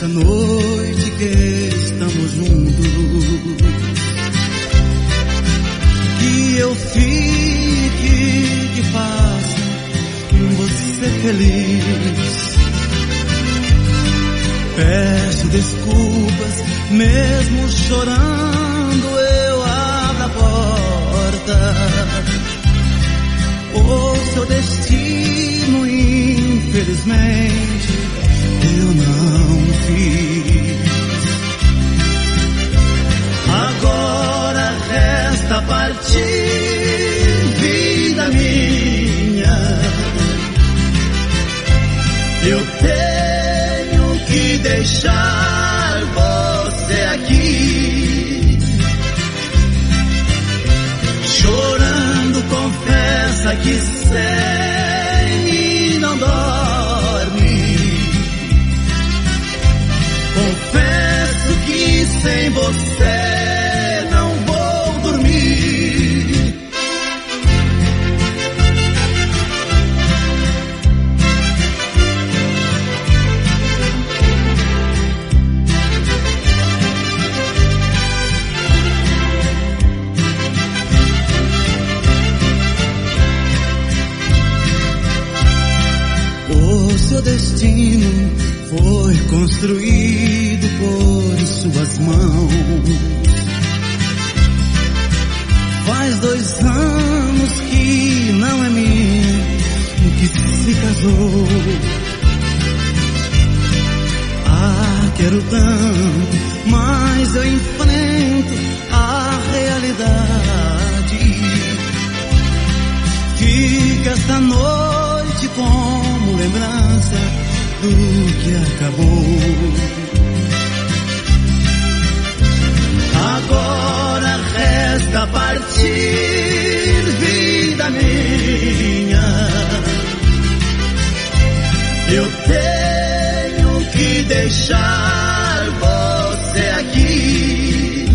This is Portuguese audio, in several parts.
essa noite que estamos juntos, que eu fique, que faça você feliz. Peço desculpas, mesmo chorando eu abro a porta. O seu destino, infelizmente, eu não fiz. Agora resta partir, vida minha. Eu tenho que deixar você aqui. Chorando, confessa que sem mim não dorme. Confesso que sem você não vou dormir. O seu destino foi construído por suas mãos. Faz 2 anos que não é minha, que se casou. Ah, quero tanto, mas eu enfrento a realidade. Fica esta noite como lembrança do que acabou. Agora resta partir, vida minha. Eu tenho que deixar você aqui.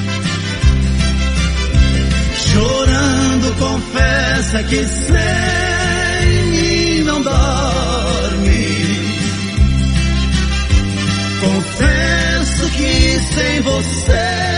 Chorando, confessa que sem mim não dorme. Confesso que sem você